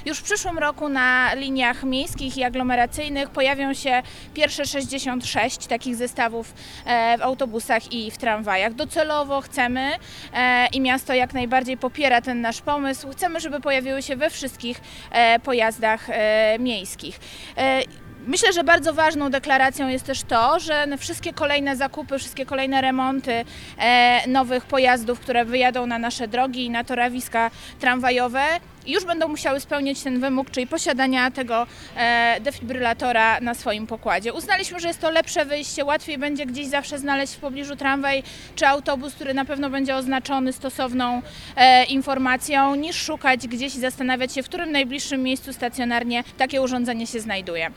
Już w przyszłym roku na liniach miejskich i aglomeracyjnych pojawią się pierwsze 66 takich zestawów w autobusach i w tramwajach. Docelowo chcemy i miasto jak najbardziej popiera ten nasz pomysł. Chcemy, żeby pojawiły się we wszystkich pojazdach miejskich. Myślę, że bardzo ważną deklaracją jest też to, że wszystkie kolejne zakupy, wszystkie kolejne remonty nowych pojazdów, które wyjadą na nasze drogi i na torawiska tramwajowe, już będą musiały spełniać ten wymóg, czyli posiadania tego defibrylatora na swoim pokładzie. Uznaliśmy, że jest to lepsze wyjście, łatwiej będzie gdzieś zawsze znaleźć w pobliżu tramwaj czy autobus, który na pewno będzie oznaczony stosowną informacją, niż szukać gdzieś i zastanawiać się, w którym najbliższym miejscu stacjonarnie takie urządzenie się znajduje.